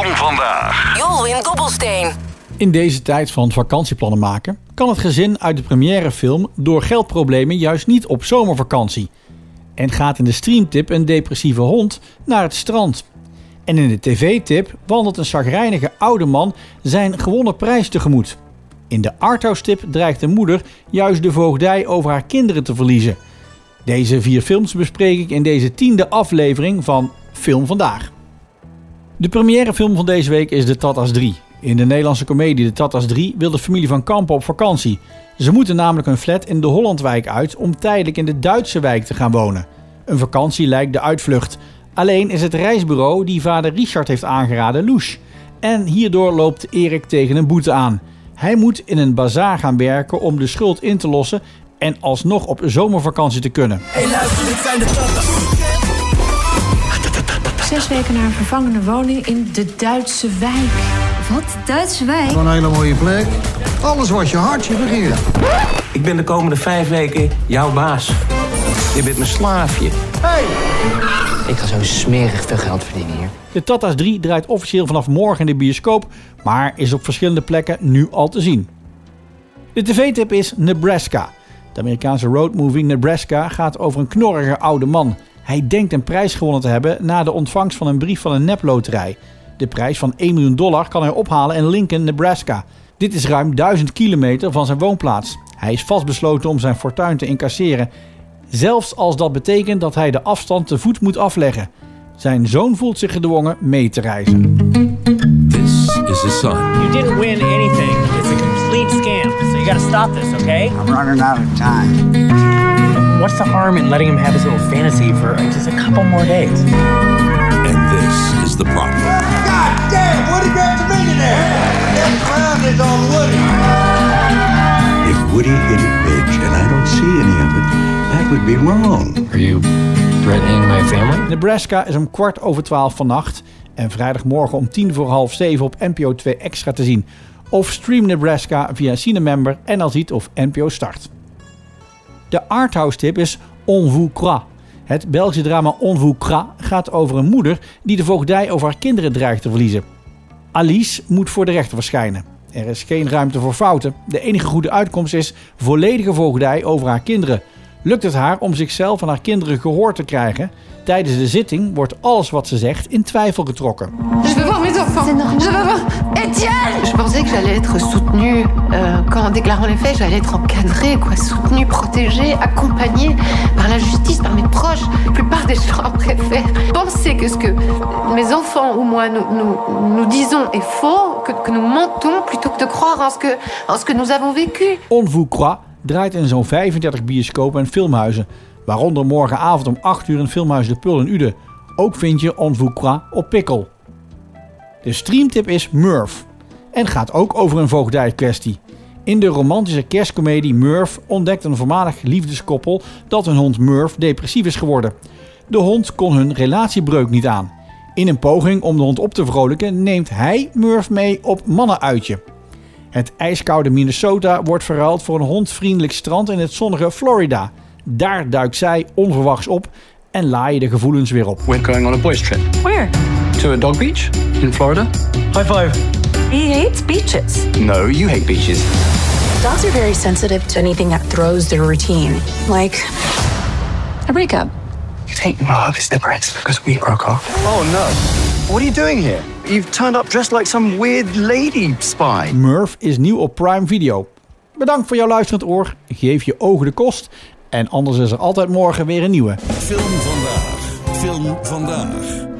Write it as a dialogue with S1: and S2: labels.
S1: vandaag.
S2: Jolwin Dobbelsteen.
S3: In deze tijd van vakantieplannen maken kan het gezin uit de premièrefilm door geldproblemen juist niet op zomervakantie. En gaat in de streamtip een depressieve hond naar het strand. En in de tv-tip wandelt een chagrijnige oude man zijn gewonnen prijs tegemoet. In de arthouse-tip dreigt de moeder juist de voogdij over haar kinderen te verliezen. Deze 4 films bespreek ik in deze 10e aflevering van Film Vandaag. De premièrefilm van deze week is De Tata's 3. In de Nederlandse komedie De Tata's 3 wil de familie van Kampen op vakantie. Ze moeten namelijk een flat in de Hollandwijk uit om tijdelijk in de Duitse wijk te gaan wonen. Een vakantie lijkt de uitvlucht. Alleen is het reisbureau die vader Richard heeft aangeraden louche. En hierdoor loopt Erik tegen een boete aan. Hij moet in een bazaar gaan werken om de schuld in te lossen en alsnog op zomervakantie te kunnen.
S4: Hey luister, dit zijn de Tata's.
S5: 6 weken naar een vervangende woning in de Duitse wijk.
S6: Wat? Duitse wijk?
S7: Een hele mooie plek. Alles wat je hartje begeert.
S8: Ik ben de komende 5 weken jouw baas. Je bent mijn slaafje.
S7: Hey!
S9: Ik ga zo smerig veel geld verdienen hier.
S3: De Tata's 3 draait officieel vanaf morgen in de bioscoop, maar is op verschillende plekken nu al te zien. De tv-tip is Nebraska. De Amerikaanse roadmovie Nebraska gaat over een knorrige oude man. Hij denkt een prijs gewonnen te hebben na de ontvangst van een brief van een neploterij. De prijs van $1 miljoen kan hij ophalen in Lincoln, Nebraska. Dit is ruim 1000 kilometer van zijn woonplaats. Hij is vastbesloten om zijn fortuin te incasseren. Zelfs als dat betekent dat hij de afstand te voet moet afleggen. Zijn zoon voelt zich gedwongen mee te reizen.
S1: This is the sun.
S10: You didn't win anything. It's a complete scam. So you gotta stop this, okay?
S7: I'm running out of time.
S10: What's the harm in letting him have his little fantasy for just a couple more days?
S1: And this is the problem.
S7: God damn, Woody grabbed the millionaire. That crown is on Woody.
S1: If Woody hit it big and I don't see any of it, that would be wrong.
S9: Are you threatening my family?
S3: Nebraska is om 12:15 vannacht en vrijdagmorgen om 6:50 op NPO 2 Extra te zien. Of stream Nebraska via Cinemember, NL Ziet of NPO Start. De arthouse tip is On vous croit. Het Belgische drama On vous croit gaat over een moeder die de voogdij over haar kinderen dreigt te verliezen. Alice moet voor de rechter verschijnen. Er is geen ruimte voor fouten. De enige goede uitkomst is volledige voogdij over haar kinderen. Lukt het haar om zichzelf en haar kinderen gehoord te krijgen? Tijdens de zitting wordt alles wat ze zegt in twijfel getrokken.
S5: Je veux voir mes enfants. Je veux voir Etienne. Je pensais que j'allais être soutenue quand en déclarant les faits, j'allais être encadrée, quoi, soutenue, protégée, accompagnée par la justice, par mes proches. La plupart des gens préfèrent penser que ce que mes enfants ou moi nous disons est faux, que nous mentons plutôt que de croire en ce que nous avons vécu.
S3: On vous croit draait in zo'n 35 bioscopen en filmhuizen, waaronder morgenavond om 8 uur in filmhuis De Pul in Uden. Ook vind je On vous croit op Pikkel. De streamtip is Murph en gaat ook over een voogdijkwestie. In de romantische kerstcomedie Murph ontdekt een voormalig liefdeskoppel dat hun hond Murph depressief is geworden. De hond kon hun relatiebreuk niet aan. In een poging om de hond op te vrolijken neemt hij Murph mee op mannenuitje. Het ijskoude Minnesota wordt verruild voor een hondvriendelijk strand in het zonnige Florida. Daar duikt zij onverwachts op en laaien de gevoelens weer op.
S11: We're going on a boys trip.
S6: Where?
S11: To a dog beach in Florida. High five.
S6: He hates beaches.
S11: No, you hate beaches.
S6: Dogs are very sensitive to anything that throws their routine, like a breakup.
S11: You think love is depressed because we broke up? Oh no. What are you doing here? You've turned up dressed like some weird lady spy.
S3: Murph is nieuw op Prime Video. Bedankt voor jouw luisterend oor. Geef je ogen de kost. En anders is er altijd morgen weer een nieuwe.
S1: Film Vandaag. Film Vandaag.